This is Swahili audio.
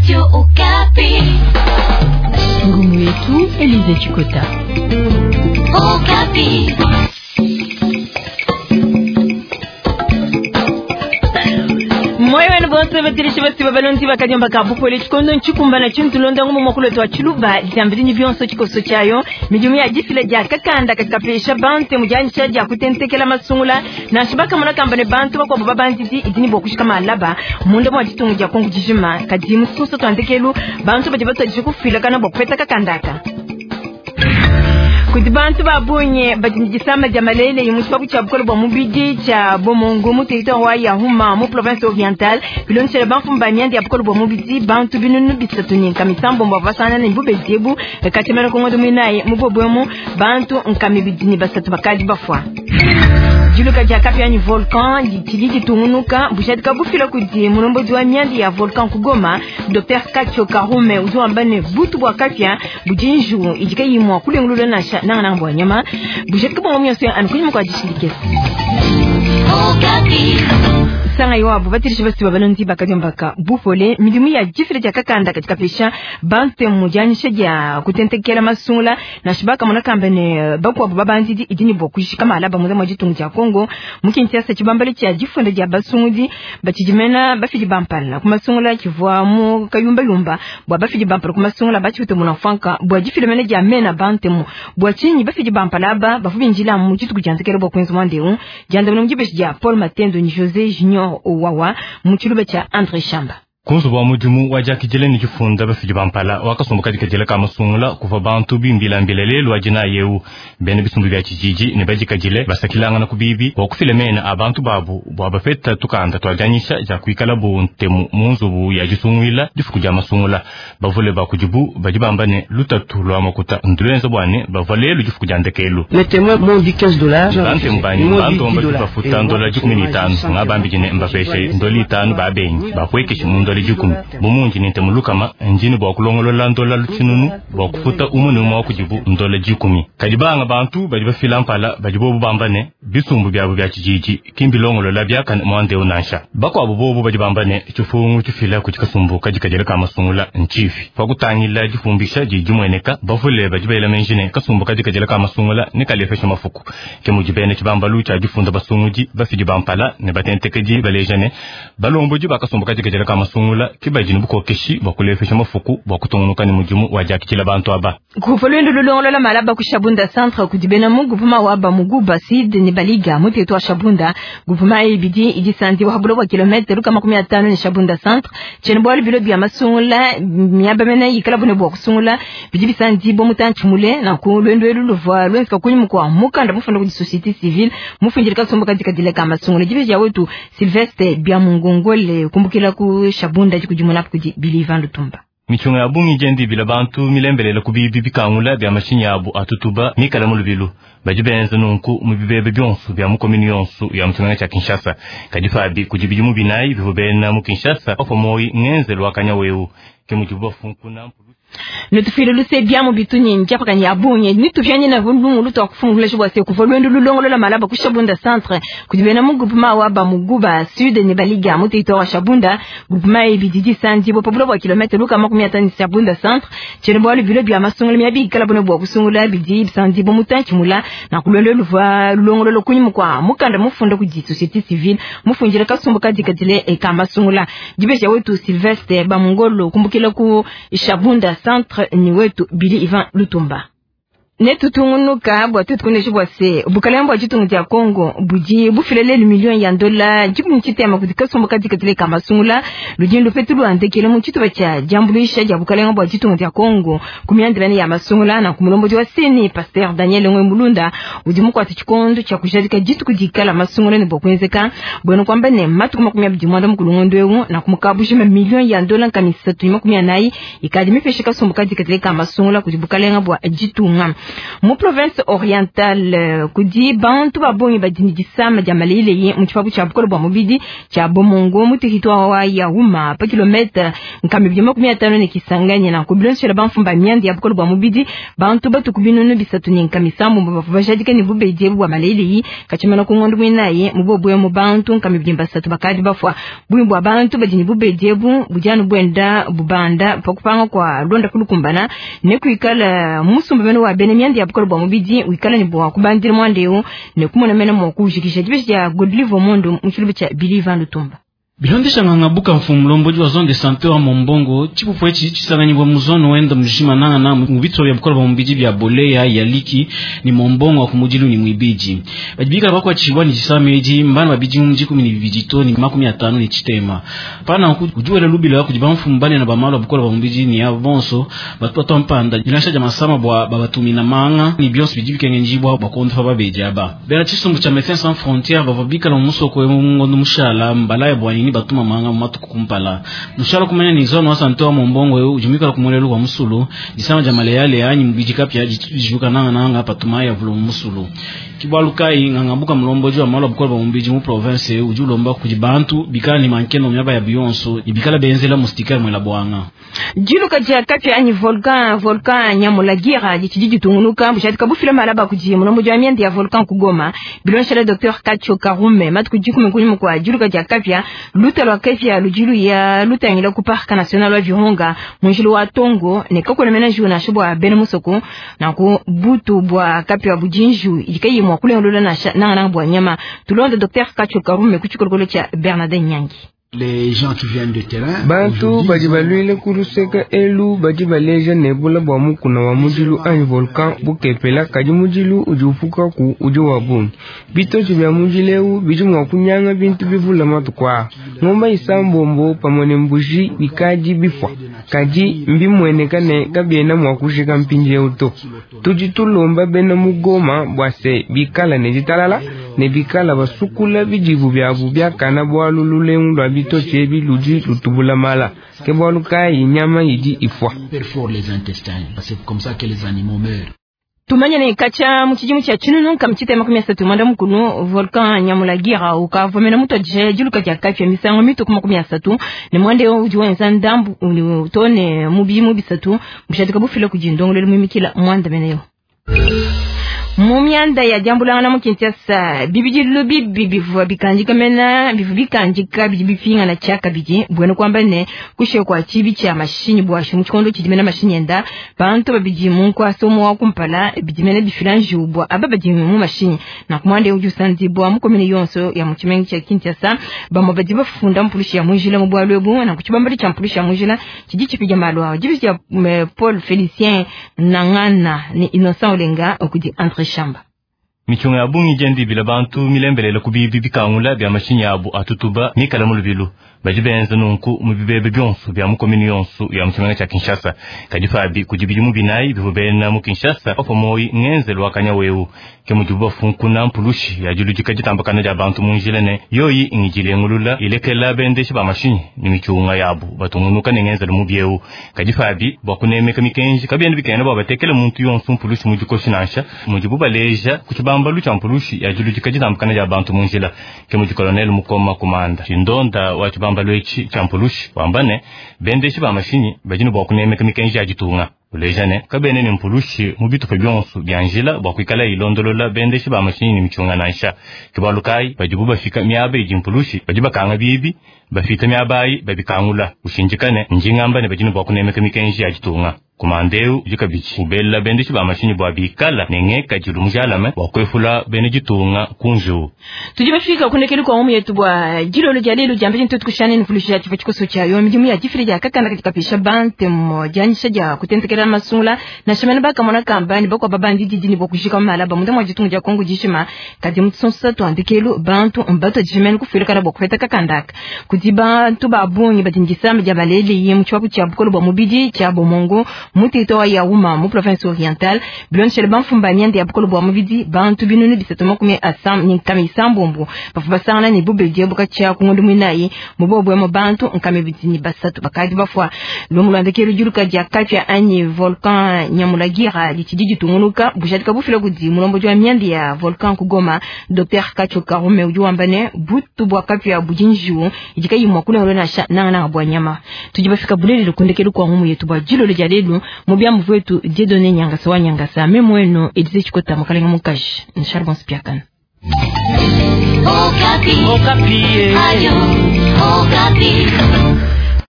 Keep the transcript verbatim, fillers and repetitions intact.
Radio Okapi. Ngumu yetu Elize Chikota. Okapi. Moyo wenu bonse batirishi basi babalonzi bakajomba kabupole chikondo nchukumbana chintulonda ngumu mwakulo twa chuluba litambili vyonso chikoso chayo mijumi ya jifile ja kakanda katika pesha bante mujancha ja kutentekela masungula na shibaka mwana kambane bantu bakwa baba banziti idini bokushika malaba mundo mwa jitungu ja kongu jijima kadimu suso twantekelu bantu bajibata jikufila kana bokupeta kakandaka kuti bantu babunye bajinjisama jamalele yimuswa kuchabukolo bwa mubidi cha bomongo mu territoire wa Yahuma mu province orientale bilonche le banfu mbanyandi abukolo bwa mubidi bantu binunu bisatuni kamisambo mwa basana ne mbube debu katemera ko ngodo minaye mu bobwemo bantu nkamibidini basatu bakadi bafwa Juluka jakapi ni volcan ditili tumunuka bushadika bufila kudi mulombo jwa myandi ya volcan kugoma Docteur Kacho Karume uzo ambane butu bwa kafya bujinju ijika yimwa kulengulula na na na mbonyama bushadika bomyo so ankunyima kwa jishirikesi Okapi. Sanga iwabu batirishi basi babalonzi bakajombaka bufole midimu ya jifile ja kakanda katika pesha bante mujanisha ja kutentekela masungula na shibaka mwana kambene bakwa babanzi idini bokushi kama alaba muze mwajitungu ja Kongo mukintiasa chibambale cha jifunde ja basungudi bachijimena bafiji bampala kumasungula kivwa mu kayumba yumba bwa bafiji bampala kumasungula bachute munafanka bwa jifile mene ja mena bante mu bwa chinyi bafiji bampala ba bafubi njila mu chitu kujanzekera bwa kwenzo mwandeu janda mnamjibeshi ja Paul Matendo ni Jose Junior Owawa muchilube cha Andre Chamba Kunzu wa mudimu wajaki jele ni jifunda bafiji bampala wakasumbuka dikajele kama sungula kufa bantu bimbila mbilele lwajina yeu bene bisumbu bya kijiji ne bajika jile basakilanga na kubibi wakufilemena abantu babu bwabafeta tukanda twajanyisha ja kuikala bontemu munzu bu ya jisungwila difukuja masungula bavule bakujibu bajibambane lutatu lwa makuta ndulenza bwane bavale lujifukuja ndekelu les témoins m'ont dit quinze dollars bante mbani bantu omba futa ndola jikumi ni tano ngabambi jine mbafeshe ndoli tano babenyi bakwekesha mundo lijukumi bumunji nite mulukama njini bwa kulongolola ndola luchinunu bwa kufuta umune umwa kujibu ndola jikumi kajibanga bantu bajiba filampala bajibo bambane bisumbu byabo bya kijiji kimbilongolola byaka mwande unansha bakwa bobo bajibambane chufungu chufila kuchikasumbu kajikajele kama sungula nchifi fakutangila jifumbisha jijimweneka bafule bajiba ila menjine kasumbu kajikajele kama sungula nikalefesha mafuku kemujibene chibambalu cha jifunda basunguji bafiji bampala ne batentekeji balejane balomboji bakasumbu kajikajele kama sungula kibajini buko keshi bakulefesha mafuku bakutongonuka ni mujimu wajaki kila bantu aba kufolwendo lulongolola malaba kushabunda centre kudibena mu guvuma waba muguba sid ni baliga muteto shabunda guvuma ibidi idisandi wabulo wa kilometer kama makumi atano ni shabunda centre chenbwali bilo bya masungula myaba mena yikala bone bwa kusungula bidi bisandi bo mutanchumule na kulwendo luluvwa lwenska kunyimu kwa mukanda mufunda ku société civile mufunjirika somboka dikadile kama sungula jibe ya wetu Sylvestre bya mungongole kumbukila ku shabunda jikujumula kuji bilivan lutumba michunga ya bungi jendi bila bantu milembele la kubibi bikangula bya mashinya abu atutuba mikala mulubilu bajibenza nunku mubibebe byonsu bya mukomini yonsu ya mchunga cha Kinshasa kajifabi kujibiji mubinayi bivubena mu Kinshasa ofo moyi ngenze lwakanya wewu kemujibu funkuna Nutufile luse bia mubitunye njapa kanya abunye nitufyanye na vundu luto akufungula shobwa se kufolwendo lulongolo la malaba kushabunda centre kudibena mu groupement waba muguba sud ni baliga mu territoire shabunda groupement ibididi sanji bo pablo wa kilometre luka makumi atano shabunda centre chenebo ali bilo bia masungula miabi kala bono bwa kusungula bidi sanji bo mutanchi mula na kulwendo luva lulongolo lokunyimu kwa mukanda mufunda ku société civile mufunjira kasumbuka dikatile e kama sungula jibesha wetu Sylvestre bamungolo kumbukila ku shabunda centre ni wetu Bili Ivan Lutumba netu tungunuka bwa tutukuneshu bwa se bukalembo wa jitungu dia Kongo buji bufilele milioni ya dola jibu nchite ya makudika somboka dikatile kama sungula lujindu petulu andekele mchitu bacha jambulisha dia bukalembo wa jitungu dia Kongo kumiandirani ya masungula na kumulombo wa seni Pasteur Daniel Ngwe Mulunda ujimuko wa tichikondo cha kushadika jitu kujikala masungula ni bokwenzeka bwenu kwamba ne matu kuma kumia bjimwanda mkulungondo ewu na kumukabushe milioni ya dola kanisa tuyima kumia nai ikadimi peshika somboka dikatile kama sungula kujibukalembo wa jitunga mu province orientale kudi bantu babonye badini gisama jamalile ye mu chipabu cha bukolo bwa mubidi cha bomongo mu territoire wa Yauma pa kilometre nkambi makumi atano ne kisanganya na kubilonsela banfumba myandi ya bukolo bwa mubidi bantu batu kubinunu bisatu ni nkamisambu mbavajadika ni bubeje bwa malile yi kachimana ku ngondu mwinaye mu bobwe mu bantu nkambi basatu bakadi bafwa bwimbo abantu badini bubeje bu bujanu bwenda bubanda pakupanga kwa londa kulukumbana ne kuikala musumba beno wa benemyandi ya bukolo bwa mubidi uikala ni bwa kubandira mwandeo ne kumona mena mo kujikisha jibesha ya godlivo mondo mukilibe cha biliva lutumba bilondesha ngangabuka mfumulomboji wa zone de santé wa Mombongo chipupo echi chisanganyibwa muzono wenda mjima nanga na mubitso ya bukolo bwa mubiji bya Boleya ya Liki ni Mombongo wa kumujilu ni mwibiji bajibika bakwa chibwa ni chisameji mbana babiji mji kumi ni bibijito ni makumi atano ni chitema pana kujuela lubila wa kujiba mfumbani na bamalo bukolo bwa mubiji ni ya bonso batu batu mpanda jinasha jamasama bwa babatumi na manga ni bionsi bijibika ngenjibwa bakonda fa babeja ba bela chisumbu cha Médecins Sans Frontières bababika la muso kwa ngondo mushala mbala bwa ni batuma manga matu kukumpala mushala kumenya ni zone wa santo wa Mombongo yo ujumika kumolelo kwa musulu disama jamale yale yanyi mbijika pya jijuka nanga nanga patuma ya vulu musulu kibwalukai ngangabuka mlomboji wa malo bukolo bwa mbiji mu province ujulomba kujibantu bikani mankeno myaba ya bionso ibikala benzela mustika mwela bwanga jiluka ja kati anyi volcan volcan nyamulagira jijiji tungunuka bushati kabufila malaba kuji mlomboji wa myandi ya volcan kugoma bilonshela docteur Kacho Karume matu jikume kunyimu kwa jiluka ja kapya luta lwa kefia lujilu ya luta ngila ku parc national wa Virunga munjilu wa Tongo ne kako na juna na shubwa bene musoko na ku butu bwa kapi wa bujinju ilikayi mwa kule ndola na na na bwa nyama tulonde docteur Kacho Karume kuchikolo cha Bernard Nyangi. Les gens qui viennent de terrain bantu bajibaluile kuruseka elu bajibaleja nebula bwa mukuna wa mujilu anyi volcan bukepela kaji mujilu ujufuka ku ujo wabu bitochi bya mujileu biju mwa kunyanga bintu bivula matukwa ngomba isambombo pamone mbuji bikaji bifwa kaji mbimwenekane kabiena mwa kushika mpinje uto tujitulomba bena mugoma bwase bikala nejitalala ne bikala basukula bijibu byabu byakana bwa lulule ndo bitochi ebiluji lutubula mala ke bwa lukai nyama yidi ifwa perfore les intestins c'est comme ça que les animaux meurent. Tumanya ne kacha muchijimu cha chinunu kamchite makumi asatu mwanda mukunu volcan nyamulagira ukavomena muto je juluka ja kafya misango mito kuma kumi asatu ne mwande ujuwa nzandambu utone mubi mubi satu mshatika bufila kujindongo lelu mimikila mwanda meneyo mumyanda ya jambulanga na mukintiasa bibiji lubi bibivu bikanjika mena bivu bikanjika bibifinga na chaka biji bweno kwamba ne kushe kwa chibi cha mashini bwashu mchikondo chijimena mashini enda bantu babiji mungu asomo wa kumpala bijimena bifilanji ubwa ababa jimu mashini na kumwande uju sanzi bwa mkomene yonso ya mchimengi cha kintiasa bama bajiba funda mpulushi ya mwijila mbwaluebu na kuchibambali cha mpulushi ya mwijila chijichi piga maluwa jibi ya Paul Félicien Nangana ni Innocent Olenga okudi entre shamba michunga ya bungi jendi bila bantu milembele kubibi bikangula bya mashinya abu atutuba ni kalamu bilu bajibenza nunku mubibebe byonsu bya mukomini yonsu ya mchimanga cha Kinshasa kajifabi kujibiji mubinayi bivubena mu Kinshasa ofo moyi ngenze lwakanya wewu ke mujuba funkuna mpulushi ya julujika jitambakana ja bantu munjilene yoyi ingijile ngulula ilekela bendeshi ba mashinyi ni michunga yabu batumunuka ngenze lumubyewu kajifabi bakunemeka mikenji kabende bikene baba tekele muntu yonsu mpulushi mujiko shinansha mujibu baleja kuchibamba lucha mpulushi ya julujika jitambakana ja bantu munjila ke mujikolonel mukoma komanda chindonda wa chibamba lwechi champulushi wambane bendeshi ba mashinyi bajinu bakunemeka mikenji ajitunga ulejane kabene ni mpulushi mubitu byonsu byanjila bakwikala ilondolola bendeshi ba mashinyi ni michunga nansha kibalukai bajibu bafika miabe ijimpulushi bajiba kanga bibi bafita miabai babikangula ushinjikane njingamba ne bajinu bakunemeka mikenji ajitunga kumandeu jikabichi ubella bendeshi ba mashinyi bwa bikala nengeka jirumujalame bakwefula benejitunga kunju tujibafika kunekeli kwa umu yetu bwa jilo lujalilu jambeji ntutu kushani nifulushi ya chifa chikoso cha yo mjimu ya jifiri ya kakana katika pisha bante mo janisha ja kutentekera masungula na shamene baka mwana kambani bako babandi jijini bokushika malaba muda mwa jitungu ja kongu jishima kadi mtusonsa tuandikelu bantu mbato jishimeni kufiri kara bokuweta kakandaka kujiba tuba bunyi batinjisama jabaleli ye mchwapu cha bukolo bwa mubidi cha bomongo mutito wa Yauma mu province orientale bilon shele banfumba nyande ya bukolo bwa mubidi bantu binunu bisatoma kume asam ni kami sambombo bafubasana ni bubelje buka cha kungondu mwinayi mubobwe mo bantu nkame bitini basatu bakadi bafwa lumulande kero juruka ja kafya anyi volcan Nyamulagira litidiji tungunuka bujatika bufile kudi mulombo jwa miandi ya volcan kugoma Docteur Kacho Karume ujuambane butu bwa kapya bujinju ijika yimwa kuna holona nanga nanga bwa nyama tujibafika bulele lukundekelu kwa ngumu yetu bwa jilo le jalelu mubya mvetu jedone nyanga sawa nyanga sa memweno edize chikota makalenga mukash ncharbon spiakan Okapi Okapi Ayo Okapi